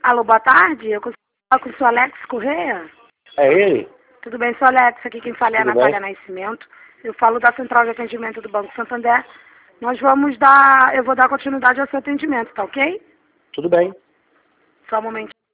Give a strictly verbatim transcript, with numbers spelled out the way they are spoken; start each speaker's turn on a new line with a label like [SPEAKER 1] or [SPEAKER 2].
[SPEAKER 1] Alô, boa tarde. Eu consigo falar com o senhor Alex Correia?
[SPEAKER 2] É ele?
[SPEAKER 1] Tudo bem, senhor Alex? Aqui quem fala é a
[SPEAKER 2] Tudo
[SPEAKER 1] Natália
[SPEAKER 2] bem?
[SPEAKER 1] Nascimento. Eu falo da Central de Atendimento do Banco Santander. Nós vamos dar, eu vou dar continuidade ao seu atendimento, tá ok?
[SPEAKER 2] Tudo bem.
[SPEAKER 1] Só um momento.